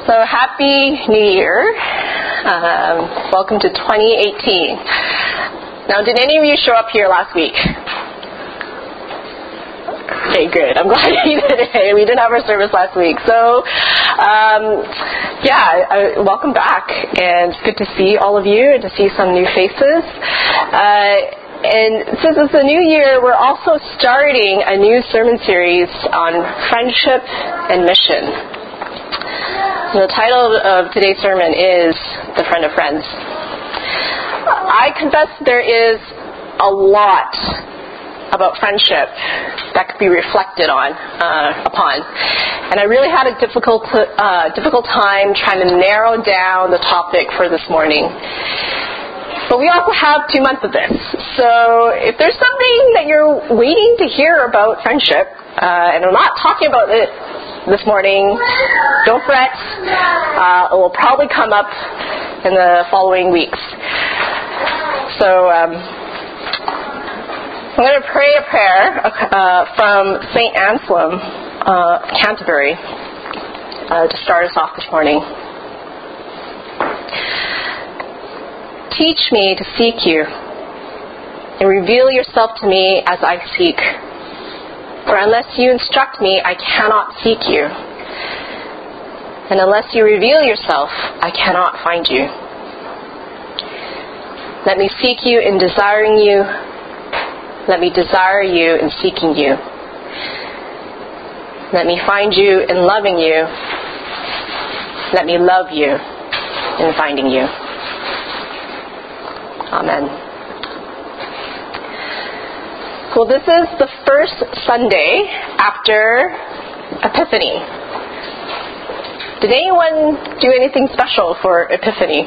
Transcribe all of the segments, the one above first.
So happy New Year. Welcome to 2018. Now, did any of you show up here last week? Okay, good. I'm glad you did. We didn't have our service last week. So, welcome back. And it's good to see all of you and to see some new faces. And since it's a new year, we're also starting a new sermon series on friendship and mission. The title of today's sermon is The Friend of Friends. I confess there is a lot about friendship that could be reflected upon. And I really had a difficult time trying to narrow down the topic for this morning. But we also have 2 months of this. So if there's something that you're waiting to hear about friendship, and I'm not talking about it this morning, don't fret. It will probably come up in the following weeks. So I'm going to pray a prayer from St. Anselm, Canterbury, to start us off this morning. Teach me to seek you, and reveal yourself to me as I seek. For unless you instruct me, I cannot seek you. And unless you reveal yourself, I cannot find you. Let me seek you in desiring you. Let me desire you in seeking you. Let me find you in loving you. Let me love you in finding you. Amen. Well, this is the first Sunday after Epiphany. Did anyone do anything special for Epiphany?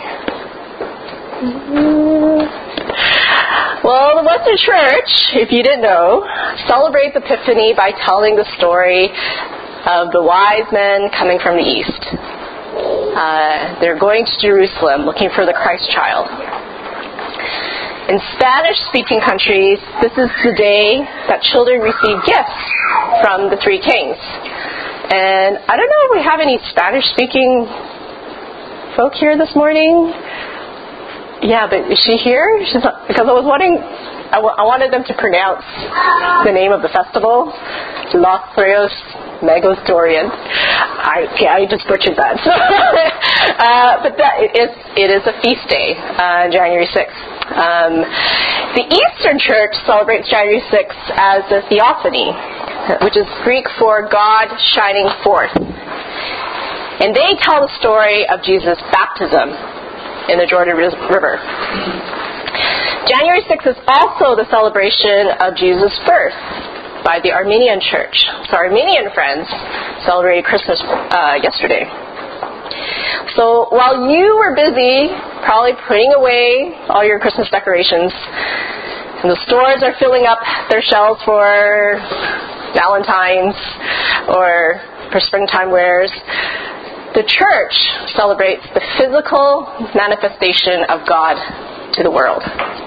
Well, the Western Church, if you didn't know, celebrates Epiphany by telling the story of the wise men coming from the east. They're going to Jerusalem looking for the Christ child. In Spanish-speaking countries, this is the day that children receive gifts from the 3 kings. And I don't know if we have any Spanish-speaking folk here this morning. Yeah, but is she here? Because I was wondering, I wanted them to pronounce the name of the festival, Los Reyes Magos d'Orient. I just butchered that. But it is a feast day, January 6th. The Eastern Church celebrates January 6th as the Theophany, which is Greek for God shining forth. And they tell the story of Jesus' baptism in the Jordan River. January 6th is also the celebration of Jesus' birth by the Armenian Church. So Armenian friends celebrated Christmas yesterday. So while you were busy probably putting away all your Christmas decorations, and the stores are filling up their shelves for Valentine's or for springtime wares, the church celebrates the physical manifestation of God to the world.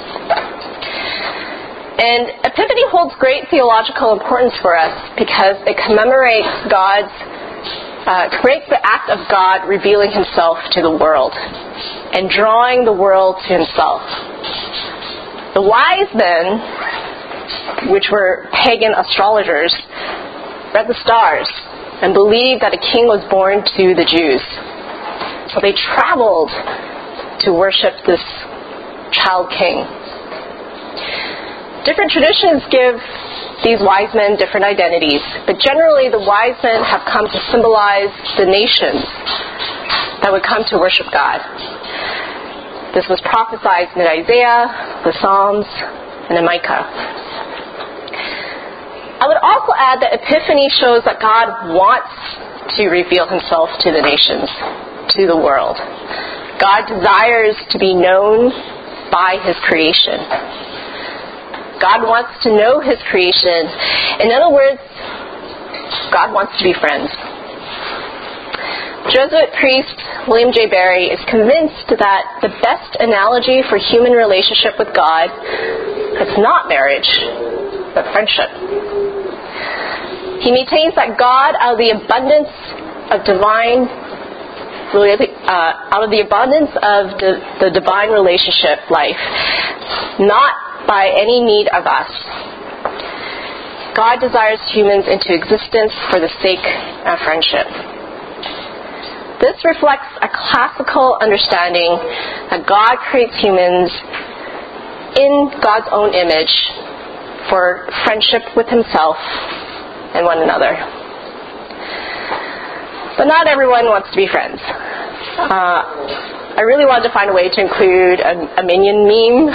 And Epiphany holds great theological importance for us because it commemorates the act of God revealing himself to the world and drawing the world to himself. The wise men, which were pagan astrologers, read the stars and believed that a king was born to the Jews. So they traveled to worship this child king. Different traditions give these wise men different identities, but generally the wise men have come to symbolize the nations that would come to worship God. This was prophesied in Isaiah, the Psalms, and in Micah. I would also add that Epiphany shows that God wants to reveal himself to the nations, to the world. God desires to be known by his creation. God wants to know his creation. In other words, God wants to be friends. Jesuit priest William J. Barry is convinced that the best analogy for human relationship with God is not marriage, but friendship. He maintains that God, out of the abundance of divine really, out of the abundance of the divine relationship life, not by any need of us. God desires humans into existence for the sake of friendship. This reflects a classical understanding that God creates humans in God's own image for friendship with himself and one another. But not everyone wants to be friends. I really wanted to find a way to include a Minion meme.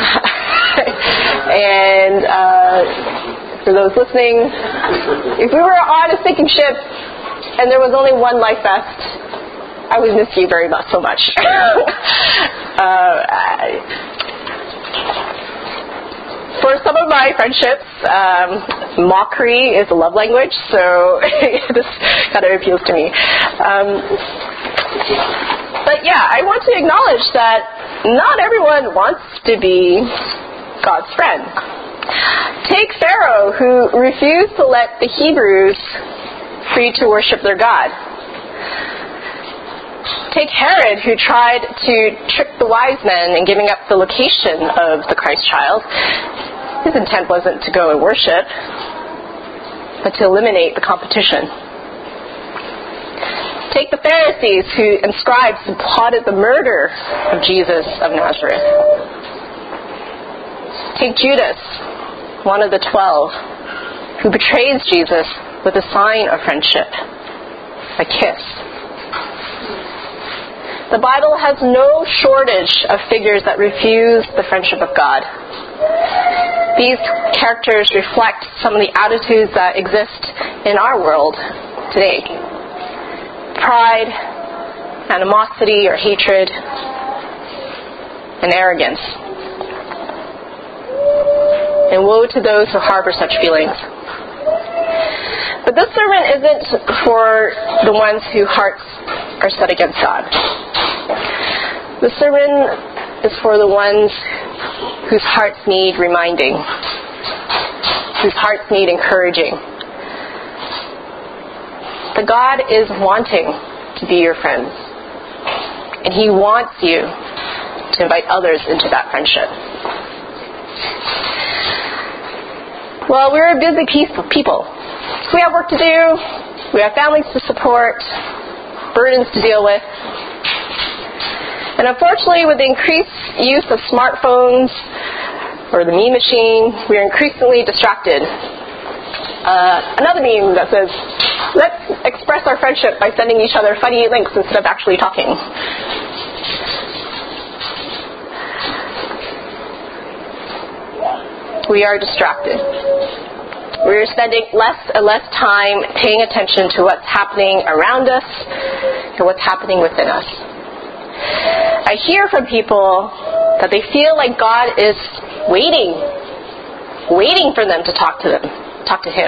And for those listening, if we were on a sinking ship and there was only one life vest, I would miss you very much, so much. For some of my friendships, mockery is a love language, so this kind of appeals to me. But yeah, I want to acknowledge that not everyone wants to be God's friend. Take Pharaoh, who refused to let the Hebrews free to worship their God. Take Herod, who tried to trick the wise men in giving up the location of the Christ child. His intent wasn't to go and worship, but to eliminate the competition. Take the Pharisees and scribes who plotted the murder of Jesus of Nazareth. Take Judas, one of the 12, who betrays Jesus with a sign of friendship, a kiss. The Bible has no shortage of figures that refuse the friendship of God. These characters reflect some of the attitudes that exist in our world today. Pride, animosity or hatred, and arrogance. And woe to those who harbor such feelings. But this sermon isn't for the ones whose hearts are set against God. The sermon is for the ones whose hearts need reminding, whose hearts need encouraging. That God is wanting to be your friend, and He wants you to invite others into that friendship. Well, we're busy people. We have work to do, we have families to support, burdens to deal with. And unfortunately, with the increased use of smartphones or the meme machine, we are increasingly distracted. Another meme that says, let's express our friendship by sending each other funny links instead of actually talking. We are distracted. We're spending less and less time paying attention to what's happening around us and what's happening within us. I hear from people that they feel like God is waiting for them to talk to Him.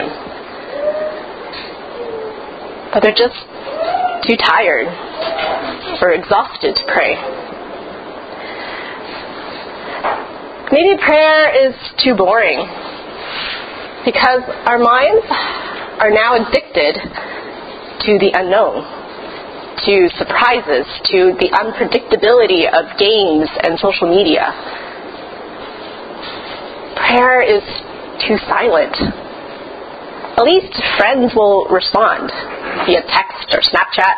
But they're just too tired or exhausted to pray. Maybe prayer is too boring because our minds are now addicted to the unknown, to surprises, to the unpredictability of games and social media. Prayer is too silent. At least friends will respond via text or Snapchat.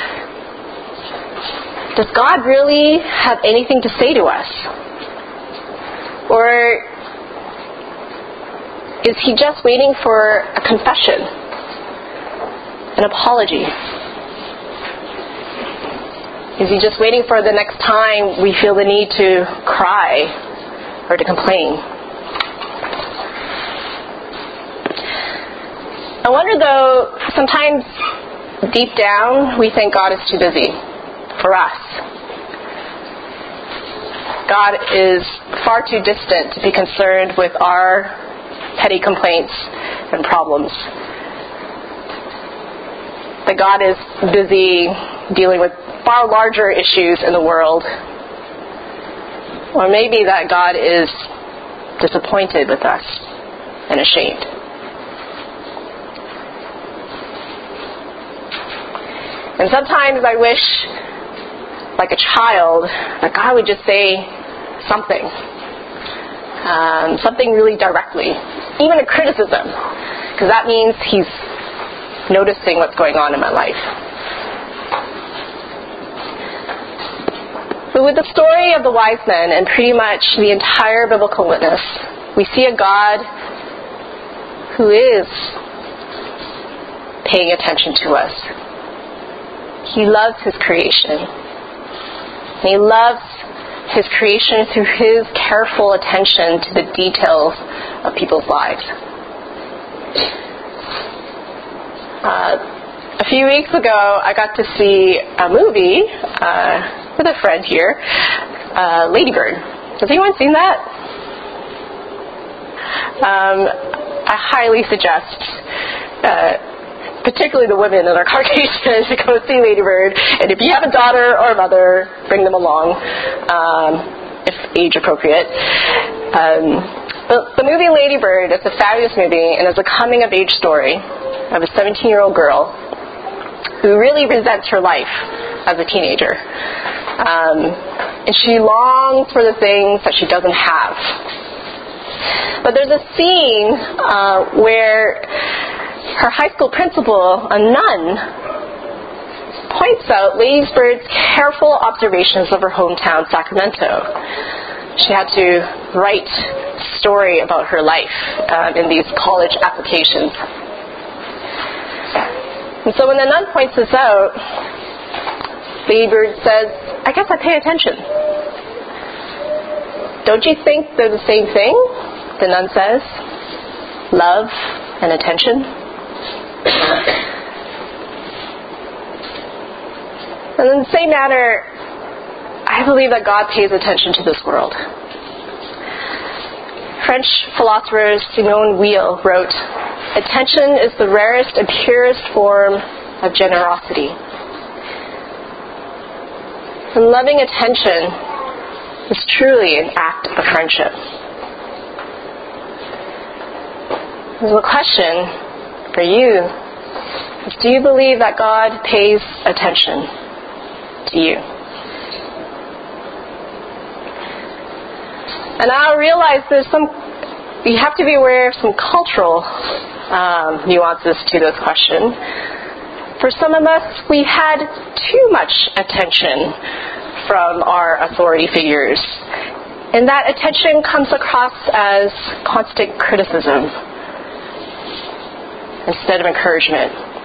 Does God really have anything to say to us? Or is He just waiting for a confession, an apology? Is He just waiting for the next time we feel the need to cry or to complain? I wonder though, sometimes deep down we think God is too busy for us. God is far too distant to be concerned with our petty complaints and problems. That God is busy dealing with far larger issues in the world. Or maybe that God is disappointed with us and ashamed. And sometimes I wish like a child, that God would just say something. Something really directly. Even a criticism. Because that means he's noticing what's going on in my life. But with the story of the wise men and pretty much the entire biblical witness, we see a God who is paying attention to us. He loves his creation. And he loves his creation through his careful attention to the details of people's lives. A few weeks ago, I got to see a movie with a friend here, Lady Bird. Has anyone seen that? I highly suggest, particularly the women that are Caucasian, to go see Lady Bird. And if you have a daughter or a mother, bring them along, if age appropriate. The movie Lady Bird is a fabulous movie, and it's a coming-of-age story of a 17-year-old girl who really resents her life as a teenager. And she longs for the things that she doesn't have. But there's a scene where her high school principal, a nun, points out Lady Bird's careful observations of her hometown, Sacramento. She had to write a story about her life in these college applications. And so when the nun points this out, Lady Bird says, I guess I pay attention. Don't you think they're the same thing? The nun says. Love and attention. And in the same manner, I believe that God pays attention to this world. French philosopher Simone Weil wrote, attention is the rarest and purest form of generosity. And loving attention is truly an act of friendship. The question for you is, do you believe that God pays attention to you? And I realize you have to be aware of some cultural nuances to this question. For some of us, we've had too much attention from our authority figures. And that attention comes across as constant criticism instead of encouragement.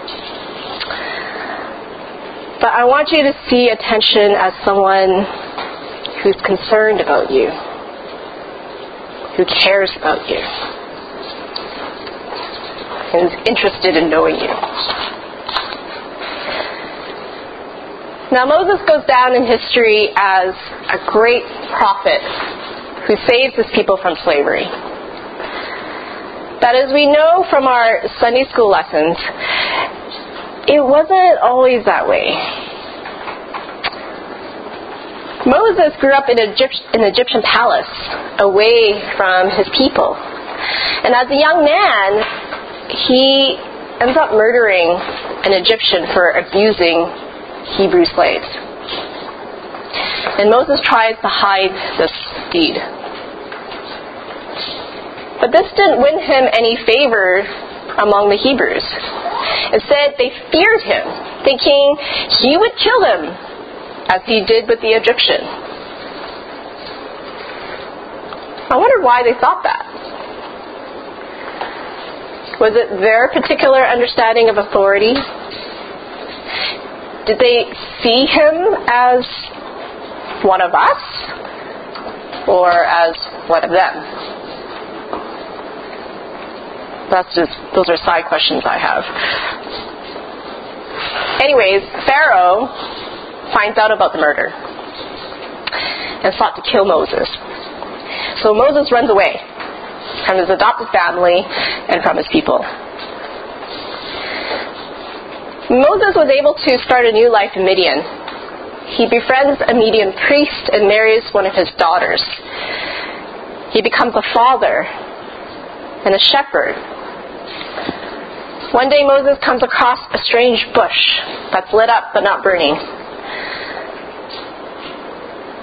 But I want you to see attention as someone who's concerned about you, who cares about you, and is interested in knowing you. Now, Moses goes down in history as a great prophet who saves his people from slavery. But as we know from our Sunday school lessons, it wasn't always that way. Moses grew up in an Egyptian palace, away from his people. And as a young man, he ends up murdering an Egyptian for abusing Hebrew slaves. And Moses tries to hide this deed. But this didn't win him any favor among the Hebrews. Instead, they feared him, thinking he would kill them, as he did with the Egyptian. I wonder why they thought that. Was it their particular understanding of authority? Did they see him as one of us or as one of them? Those are side questions I have. Anyways, Pharaoh finds out about the murder and sought to kill Moses. So Moses runs away from his adopted family and from his people. Moses was able to start a new life in Midian. He befriends a Midian priest and marries one of his daughters. He becomes a father and a shepherd. One day Moses comes across a strange bush that's lit up but not burning.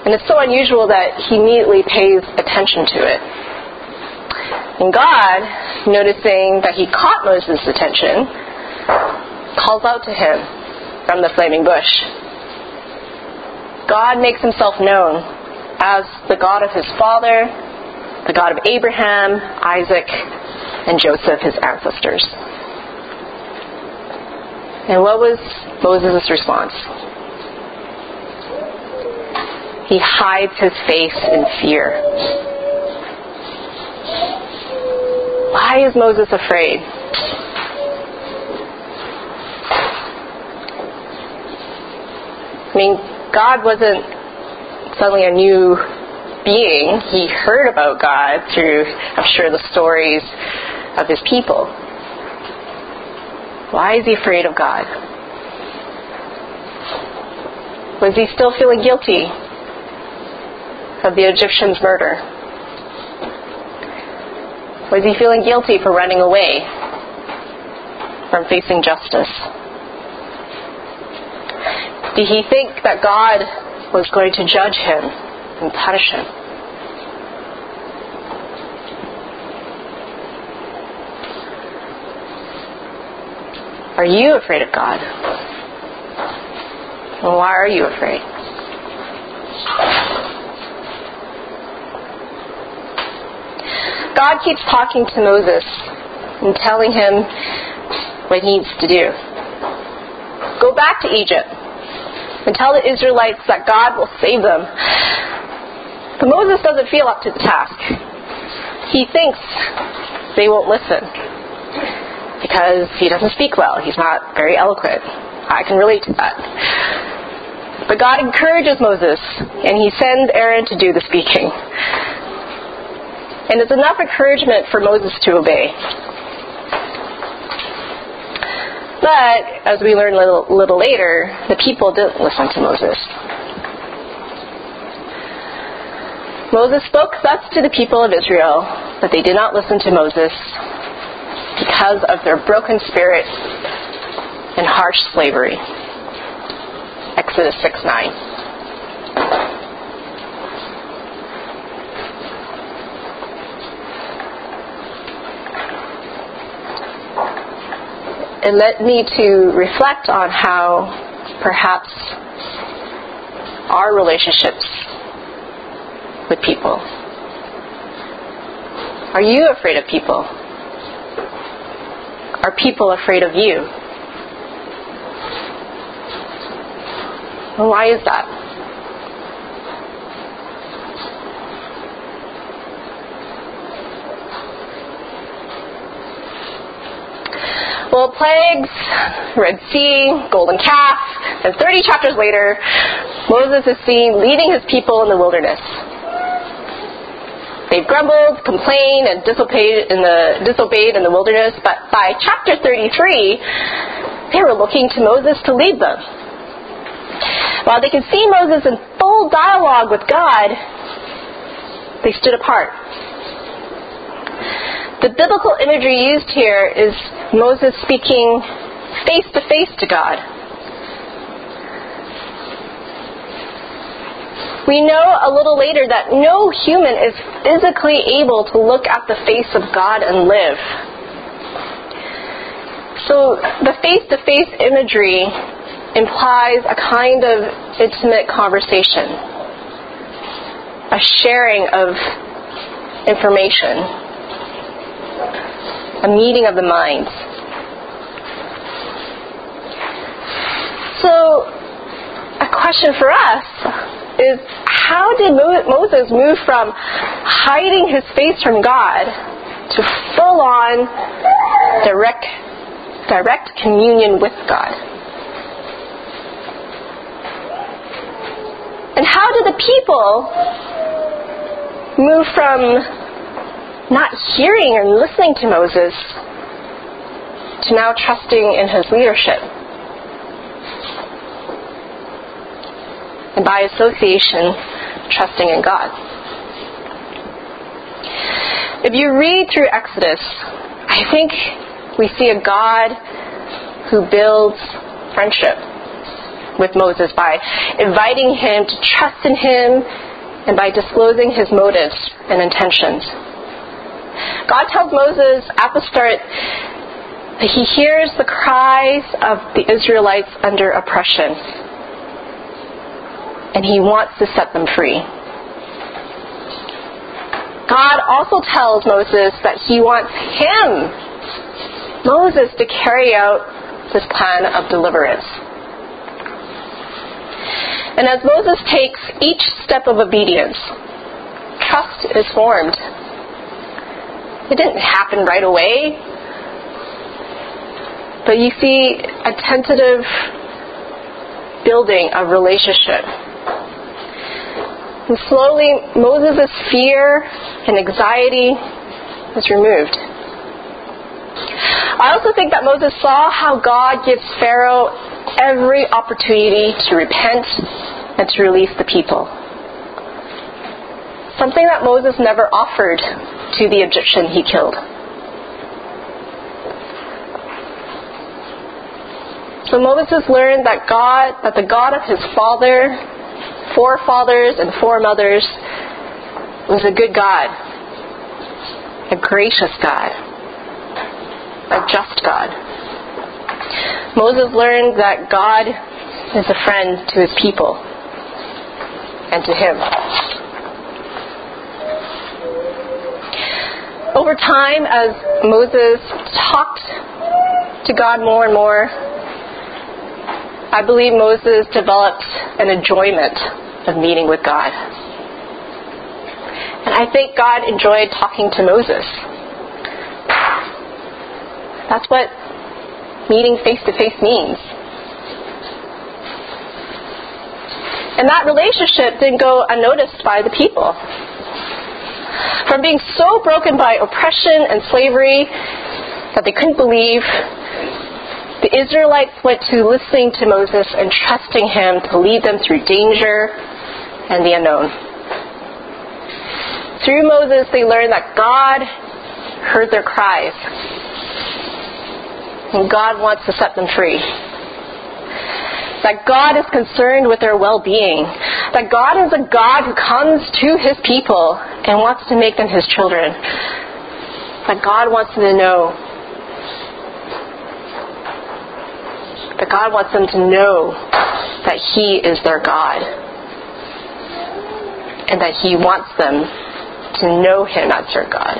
And it's so unusual that he immediately pays attention to it. And God, noticing that he caught Moses' attention, calls out to him from the flaming bush. God makes himself known as the God of his father, the God of Abraham, Isaac, and Joseph, his ancestors. And what was Moses' response? He hides his face in fear. Why is Moses afraid? I mean, God wasn't suddenly a new being. He heard about God through, I'm sure, the stories of his people. Why is he afraid of God? Was he still feeling guilty of the Egyptians' murder? Was he feeling guilty for running away from facing justice? Did he think that God was going to judge him and punish him? Are you afraid of God? And why are you afraid? God keeps talking to Moses and telling him what he needs to do. Go back to Egypt and tell the Israelites that God will save them. But Moses doesn't feel up to the task. He thinks they won't listen because he doesn't speak well. He's not very eloquent. I can relate to that. But God encourages Moses, and he sends Aaron to do the speaking. And it's enough encouragement for Moses to obey. But, as we learn a little later, the people didn't listen to Moses. Moses spoke thus to the people of Israel, but they did not listen to Moses because of their broken spirit and harsh slavery. Exodus 6:9. It led me to reflect on how perhaps our relationships with people. Are you afraid of people? Are people afraid of you? And why is that? Well, plagues, Red Sea, golden calf, and 30 chapters later, Moses is seen leading his people in the wilderness. They've grumbled, complained, and disobeyed in the wilderness, but by chapter 33, they were looking to Moses to lead them. While they could see Moses in full dialogue with God, they stood apart. The biblical imagery used here is Moses speaking face to face to God. We know a little later that no human is physically able to look at the face of God and live. So the face-to-face imagery implies a kind of intimate conversation, a sharing of information, a meeting of the minds. So a question for us is, how did Moses move from hiding his face from God to full-on direct communion with God? And how did the people move from not hearing and listening to Moses to now trusting in his leadership? And by association, trusting in God. If you read through Exodus, I think we see a God who builds friendship with Moses by inviting him to trust in him and by disclosing his motives and intentions. God tells Moses at the start that he hears the cries of the Israelites under oppression, and he wants to set them free. God also tells Moses that he wants Moses, to carry out this plan of deliverance. And as Moses takes each step of obedience, trust is formed. It didn't happen right away, but you see a tentative building of relationship. And slowly, Moses' fear and anxiety is removed. I also think that Moses saw how God gives Pharaoh every opportunity to repent and to release the people. Something that Moses never offered to the Egyptian he killed. So Moses learned that the God of his forefathers and foremothers was a good God, a gracious God, a just God. Moses learned that God is a friend to his people and to him. Over time, as Moses talked to God more and more, I believe Moses developed an enjoyment of meeting with God. And I think God enjoyed talking to Moses. That's what meeting face-to-face means. And that relationship didn't go unnoticed by the people. From being so broken by oppression and slavery that they couldn't believe, the Israelites went to listening to Moses and trusting him to lead them through danger and the unknown. Through Moses, they learned that God heard their cries, and God wants to set them free. That God is concerned with their well-being. That God is a God who comes to his people and wants to make them his children. That God wants them to know. That God wants them to know that he is their God. And that he wants them to know him as their God.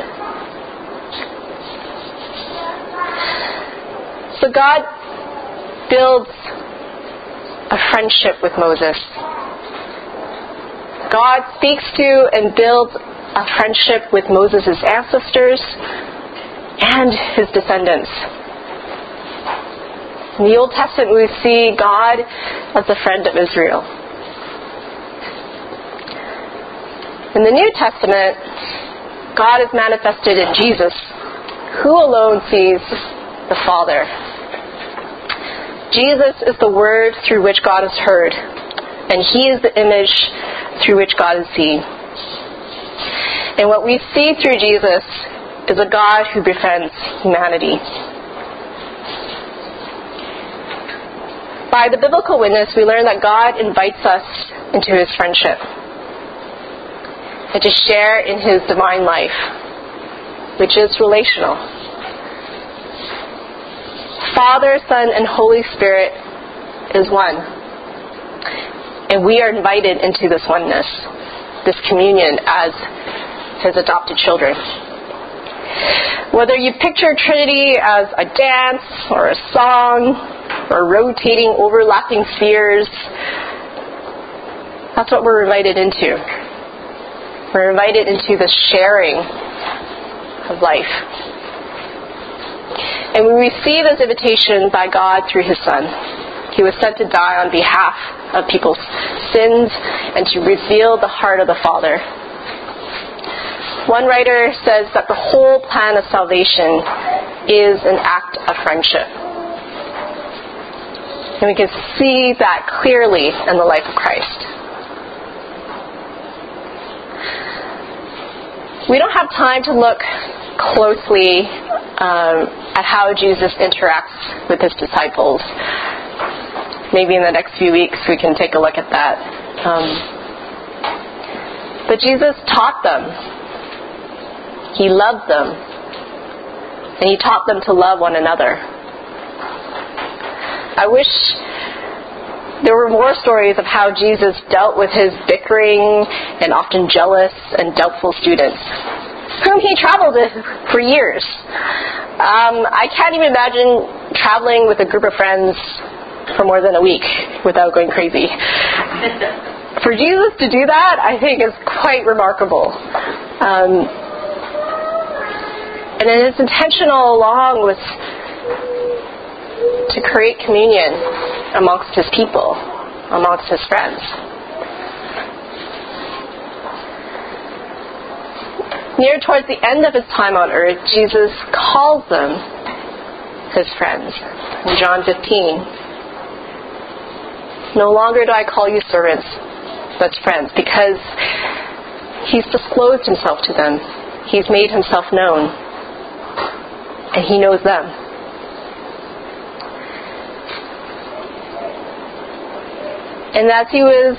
So God builds a friendship with Moses. God speaks to and builds a friendship with Moses' ancestors and his descendants. In the Old Testament, we see God as the friend of Israel. In the New Testament, God is manifested in Jesus, who alone sees the Father. Jesus is the word through which God is heard, and he is the image through which God is seen. And what we see through Jesus is a God who befriends humanity. By the biblical witness, we learn that God invites us into his friendship and to share in his divine life, which is relational. Father, Son, and Holy Spirit is one. And we are invited into this oneness, this communion as his adopted children. Whether you picture Trinity as a dance or a song or rotating, overlapping spheres, that's what we're invited into. We're invited into the sharing of life. And we receive this invitation by God through his Son. He was sent to die on behalf of people's sins and to reveal the heart of the Father. One writer says that the whole plan of salvation is an act of friendship. And we can see that clearly in the life of Christ. We don't have time to look closely at how Jesus interacts with his disciples. maybe in the next few weeks we can take a look at that. But Jesus taught them. He loved them. And he taught them to love one another. I wish there were more stories of how Jesus dealt with his bickering and often jealous and doubtful students, whom he traveled with for years. I can't even imagine traveling with a group of friends for more than a week without going crazy. For Jesus to do that, I think, is quite remarkable. And it is intentional along with to create communion amongst his people, amongst his friends. Near towards the end of his time on earth, Jesus calls them his friends. In John 15, no longer do I call you servants, but friends, because he's disclosed himself to them. He's made himself known, and he knows them. And as he was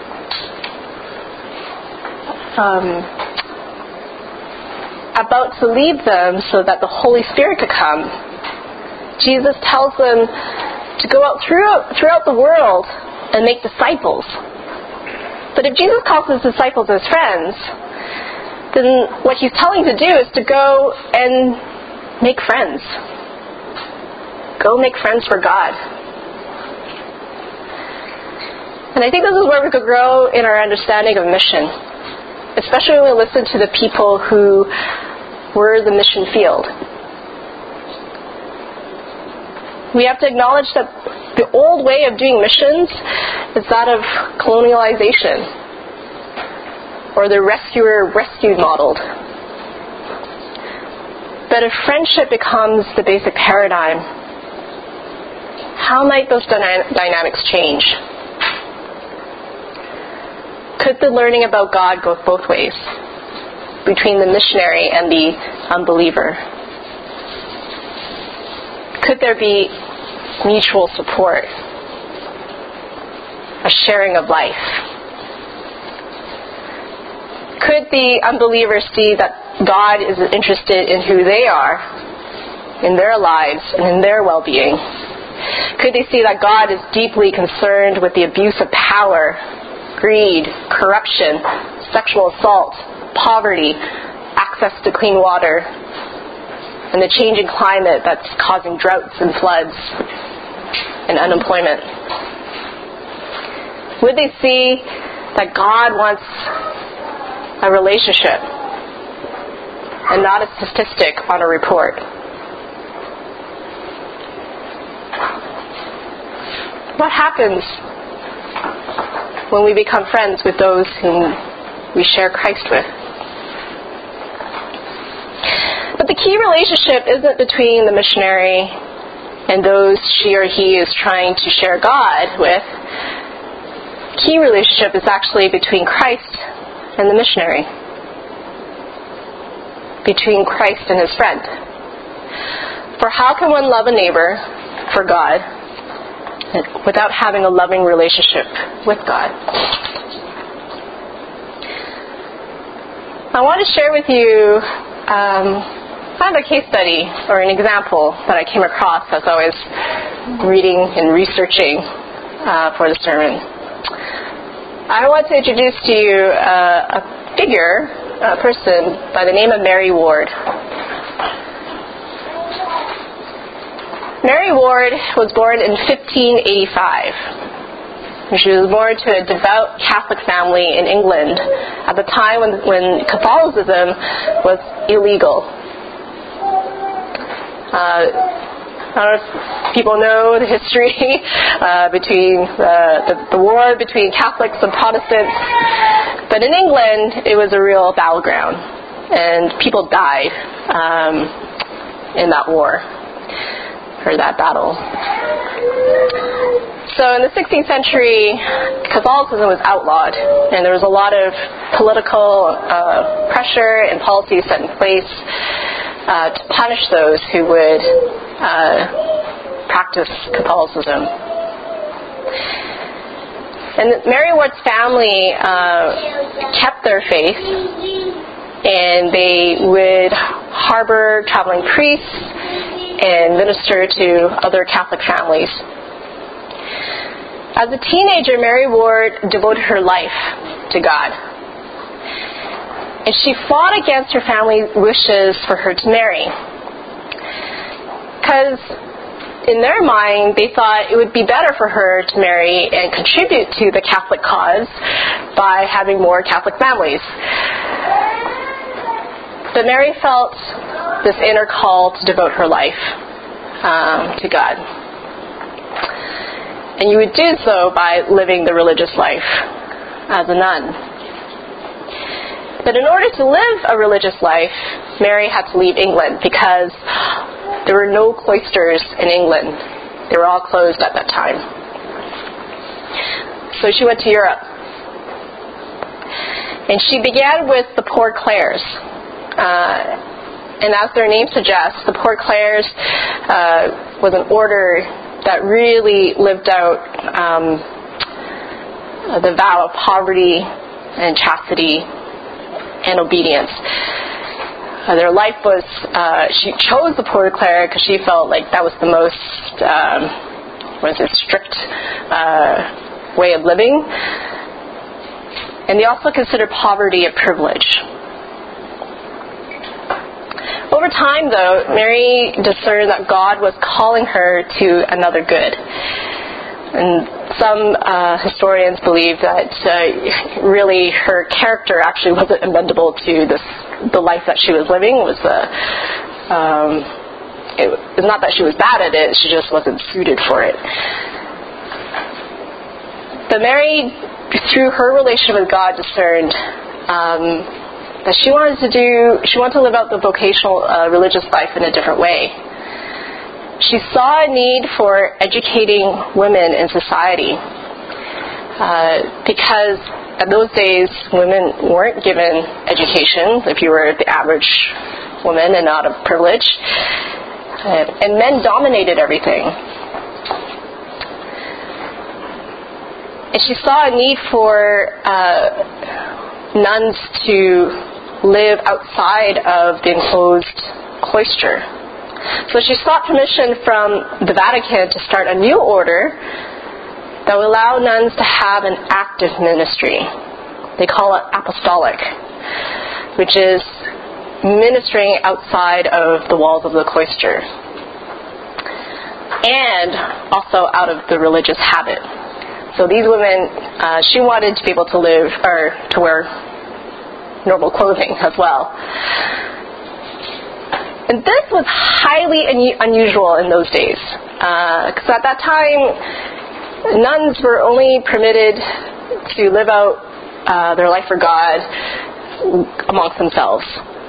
about to leave them so that the Holy Spirit could come, Jesus tells them to go out throughout the world and make disciples. But if Jesus calls his disciples his friends, then what he's telling to do is to go and make friends. Go make friends for God. And I think this is where we could grow in our understanding of mission, especially when we listen to the people who were the mission field. We have to acknowledge that the old way of doing missions is that of colonialization, or the rescuer-rescued model. But if friendship becomes the basic paradigm, how might those dynamics change? Could the learning about God go both ways, between the missionary and the unbeliever? Could there be mutual support, a sharing of life? Could the unbeliever see that God is interested in who they are, in their lives, and in their well-being? Could they see that God is deeply concerned with the abuse of power, greed, corruption, sexual assault, poverty, access to clean water, and the changing climate that's causing droughts and floods and unemployment? Would they see that God wants a relationship and not a statistic on a report? What happens when we become friends with those whom we share Christ with? But the key relationship isn't between the missionary and those she or he is trying to share God with. Key relationship is actually between Christ and the missionary, between Christ and his friend. For how can one love a neighbor for God without having a loving relationship with God? I want to share with you kind of a case study or an example that I came across as I was reading and researching for the sermon. I want to introduce to you a figure, a person by the name of Mary Ward. Mary Ward was born in 1585. She was born to a devout Catholic family in England at the time when Catholicism was illegal. I don't know if people know the history between the war between Catholics and Protestants, but in England it was a real battleground, and people died in that war, or that battle. So in the 16th century, Catholicism was outlawed, and there was a lot of political pressure and policies set in place to punish those who would practice Catholicism. And Mary Ward's family kept their faith, and they would harbor traveling priests and minister to other Catholic families. As a teenager, Mary Ward devoted her life to God. And she fought against her family's wishes for her to marry. Because in their mind, they thought it would be better for her to marry and contribute to the Catholic cause by having more Catholic families. But Mary felt this inner call to devote her life to God. And you would do so by living the religious life as a nun. But in order to live a religious life, Mary had to leave England because there were no cloisters in England. They were all closed at that time. So she went to Europe. And she began with the Poor Clares. And as their name suggests, the Poor Clares was an order that really lived out the vow of poverty and chastity and obedience. Their life was, she chose the Poor Clare because she felt like that was the most, strict way of living. And they also considered poverty a privilege. Over time, though, Mary discerned that God was calling her to another good. And some historians believe that really her character actually wasn't amendable to the life that she was living. It was not that she was bad at it, she just wasn't suited for it. But Mary, through her relationship with God, discerned that she wanted to live out the vocational religious life in a different way. She saw a need for educating women in society because in those days women weren't given education if you were the average woman and not a privilege, and men dominated everything. And she saw a need for nuns to live outside of the enclosed cloister. So she sought permission from the Vatican to start a new order that would allow nuns to have an active ministry. They call it apostolic, which is ministering outside of the walls of the cloister and also out of the religious habit. So these women, she wanted to be able to live or to wear normal clothing as well. And this was highly unusual in those days, because at that time, nuns were only permitted to live out their life for God amongst themselves.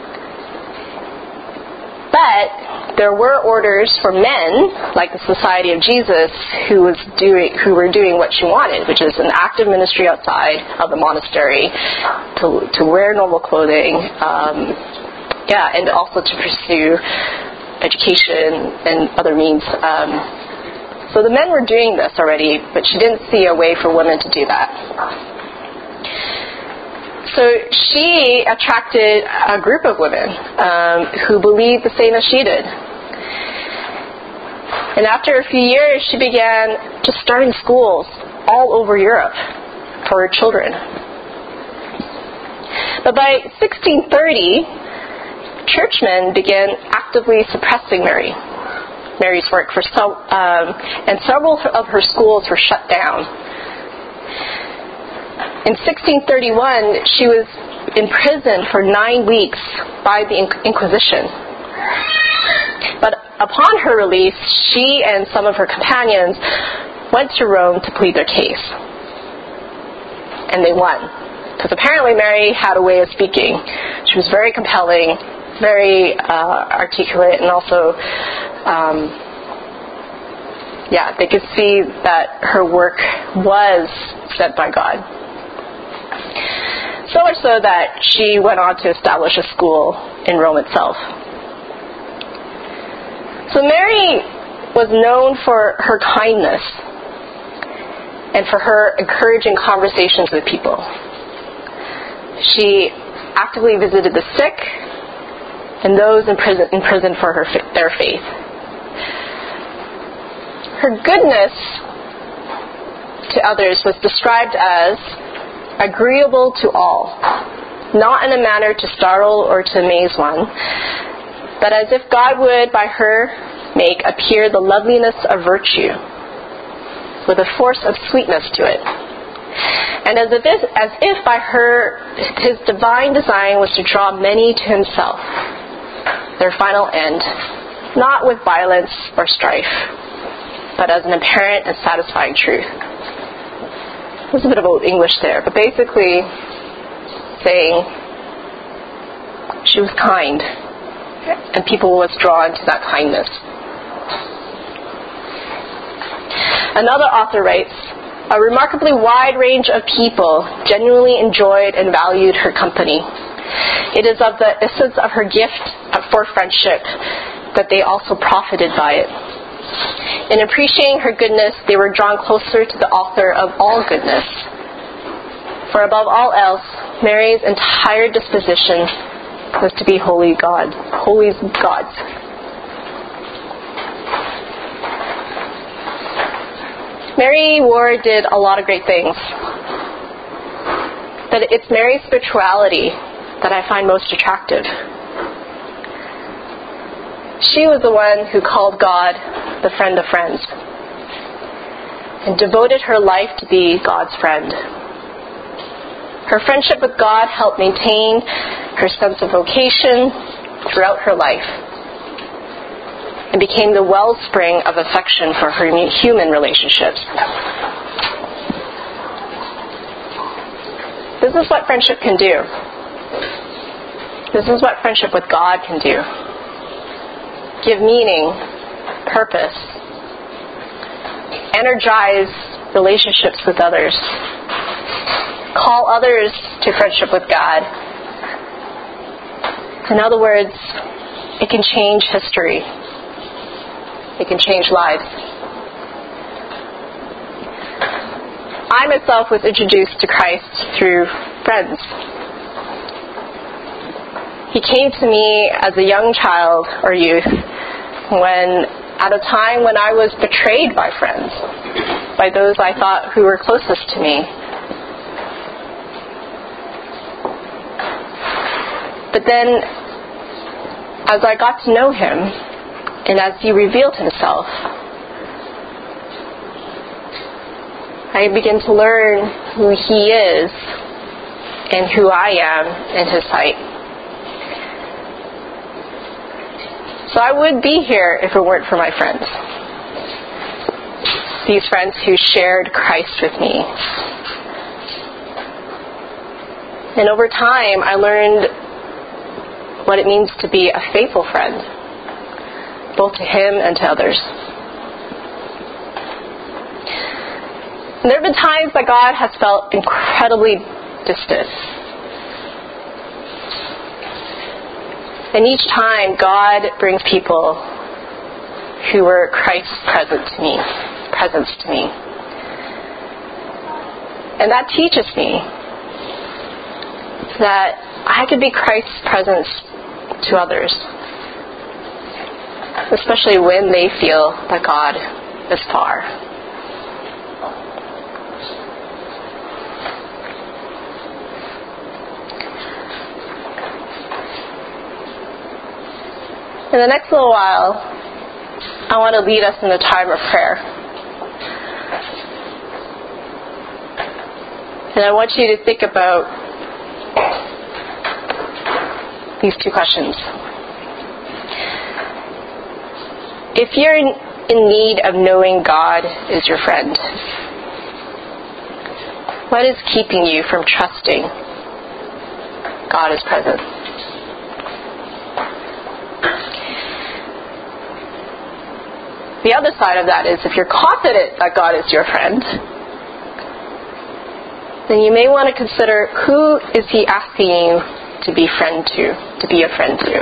But there were orders for men, like the Society of Jesus, who were doing what she wanted, which is an active ministry outside of the monastery, to wear normal clothing, and also to pursue education and other means. So the men were doing this already, but she didn't see a way for women to do that. So she attracted a group of women who believed the same as she did. And after a few years, she began just starting schools all over Europe for her children. But by 1630, churchmen began actively suppressing Mary's work, and several of her schools were shut down. In 1631, she was imprisoned for 9 weeks by the Inquisition. But upon her release, she and some of her companions went to Rome to plead their case. And they won. Because apparently Mary had a way of speaking. She was very compelling, very articulate, and also, they could see that her work was sent by God. So much so that she went on to establish a school in Rome itself. So Mary was known for her kindness. and for her encouraging conversations with people. She actively visited the sick and those in prison for their faith. Her goodness to others was described as agreeable to all, not in a manner to startle or to amaze one, but as if God would by her make appear the loveliness of virtue, with a force of sweetness to it. And as if by her his divine design was to draw many to himself, their final end, not with violence or strife, but as an apparent and satisfying truth. There's a bit of old English there, but basically saying she was kind, and people was drawn to that kindness. Another author writes, a remarkably wide range of people genuinely enjoyed and valued her company. It is of the essence of her gift for friendship that they also profited by it. In appreciating her goodness, they were drawn closer to the author of all goodness. For above all else, Mary's entire disposition was to be holy God's. Mary Ward did a lot of great things, but it's Mary's spirituality that I find most attractive. She was the one who called God the friend of friends and devoted her life to be God's friend. Her friendship with God helped maintain her sense of vocation throughout her life and became the wellspring of affection for her human relationships. This is what friendship can do. This is what friendship with God can do. Give meaning, purpose, energize relationships with others, call others to friendship with God. In other words, it can change history. It can change lives. I myself was introduced to Christ through friends. He came to me as a young child or youth at a time when I was betrayed by friends, by those I thought who were closest to me. But then, as I got to know him, and as he revealed himself, I began to learn who he is and who I am in his sight. So I would be here if it weren't for my friends. These friends who shared Christ with me. And over time, I learned what it means to be a faithful friend, both to him and to others. And there have been times that God has felt incredibly distant. And each time, God brings people who were Christ's presence to me. And that teaches me that I could be Christ's presence to others, especially when they feel that God is far. In the next little while, I want to lead us in a time of prayer. And I want you to think about these two questions. If you're in need of knowing God is your friend, what is keeping you from trusting God is present? The other side of that is, if you're confident that God is your friend, then you may want to consider, who is he asking you to be a friend to?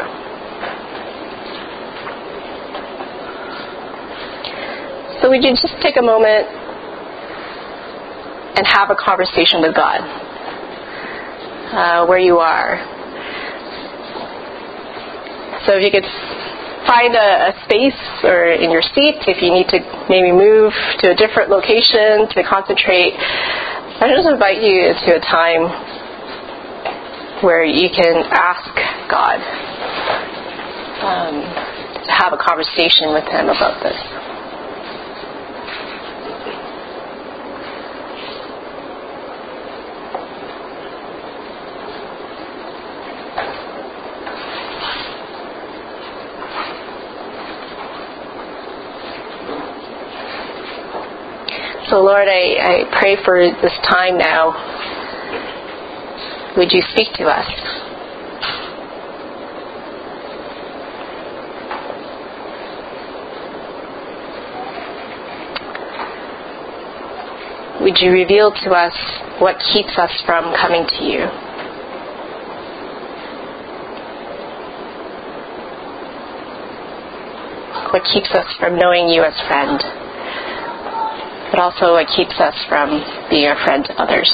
So would you just take a moment and have a conversation with God where you are. So if you could find a space or in your seat, if you need to maybe move to a different location to concentrate, I just invite you to a time where you can ask God to have a conversation with Him about this. So Lord, I pray for this time now. Would you speak to us? Would you reveal to us what keeps us from coming to you? What keeps us from knowing you as friend? But also what keeps us from being a friend to others?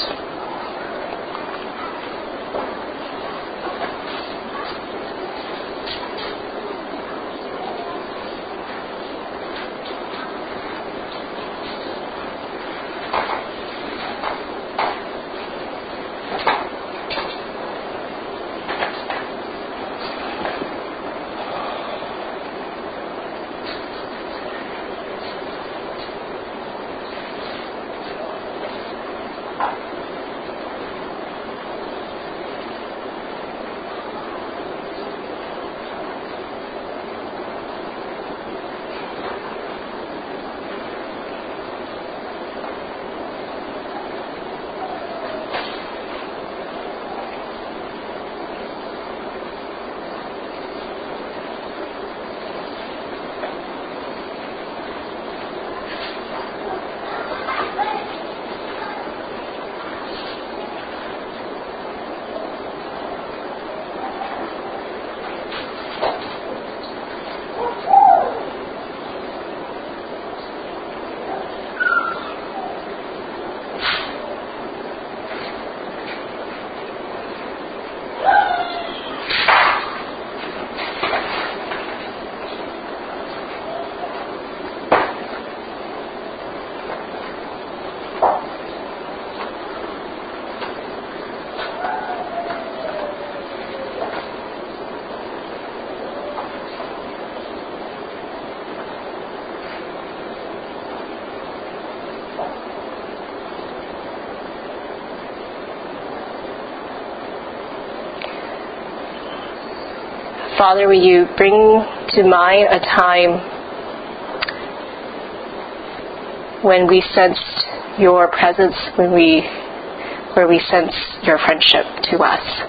Father, will you bring to mind a time when we sensed your presence, where we sensed your friendship to us?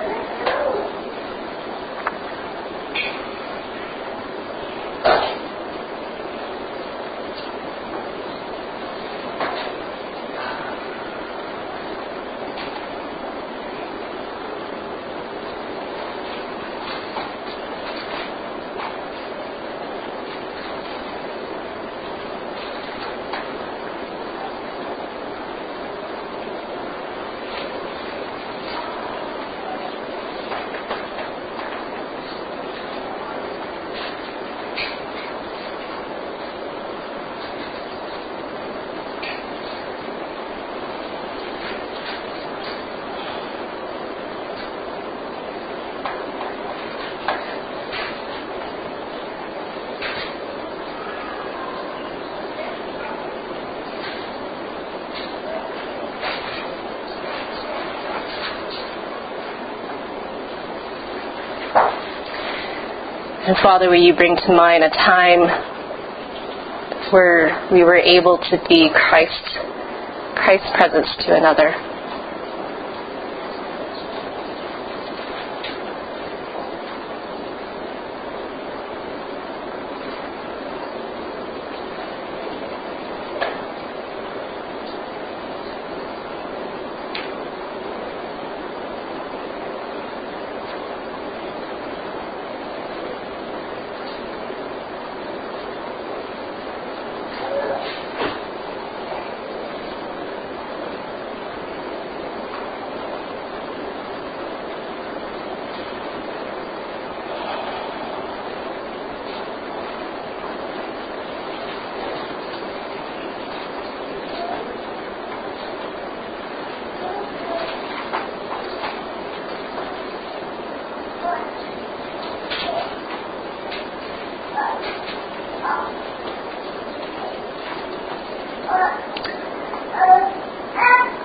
And Father, will you bring to mind a time where we were able to be Christ's presence to another?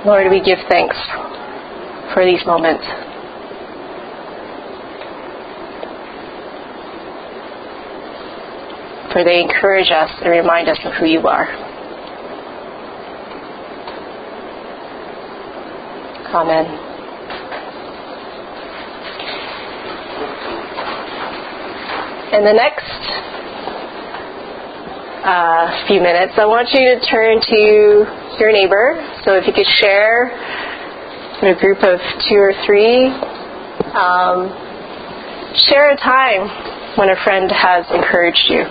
Lord, we give thanks for these moments. For they encourage us and remind us of who you are. Amen. In the next few minutes, I want you to turn to your neighbor. So if you could share in a group of 2 or 3, share a time when a friend has encouraged you.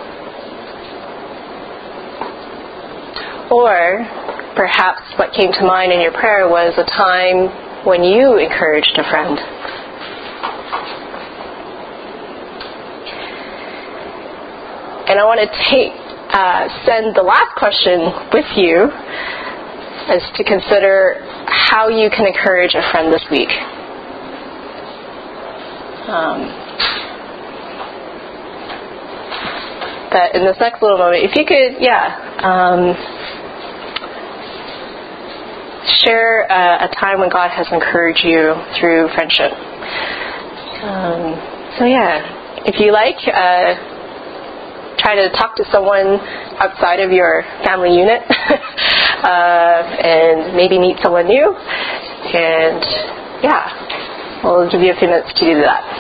Or perhaps what came to mind in your prayer was a time when you encouraged a friend. And I want to send the last question with you as to consider how you can encourage a friend this week. But in this next little moment, if you could, share a time when God has encouraged you through friendship. If you like, try to talk to someone outside of your family unit and maybe meet someone new. And we'll give you a few minutes to do that.